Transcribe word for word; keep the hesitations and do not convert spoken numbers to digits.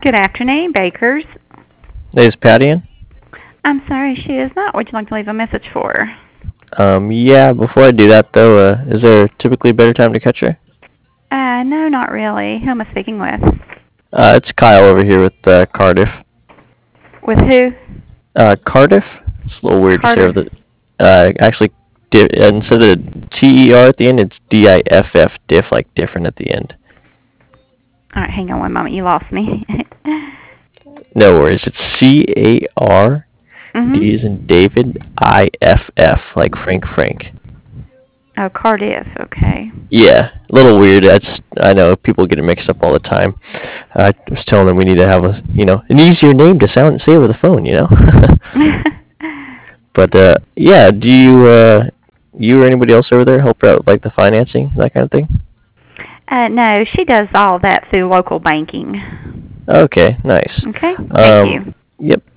Good afternoon, Bakers. Is Patty in? I'm sorry she is not. Would you like to leave a message for her? Um, yeah, before I do that though, uh, is there typically a better time to catch her? Uh, no, not really. Who am I speaking with? Uh, it's Kyle over here with uh, Cardiff. With who? Uh, Cardiff? It's a little weird to say Carter. over the. Uh, actually, di- instead of T E R at the end, it's D I F F, diff, like different at the end. All right, hang on one moment. You lost me. No worries. It's C A R mhm. D as in David, I F F, like Frank Frank. Oh, Cardiff. Okay. Yeah, a little weird. That's I know people get it mixed up all the time. I was telling them we need to have a you know an easier name to sound say over the phone, you know. But uh, yeah, do you uh, you or anybody else over there help her out with like the financing that kind of thing? uh, no, she does all that through local banking. Okay, nice. Okay. Thank Um, you. yep.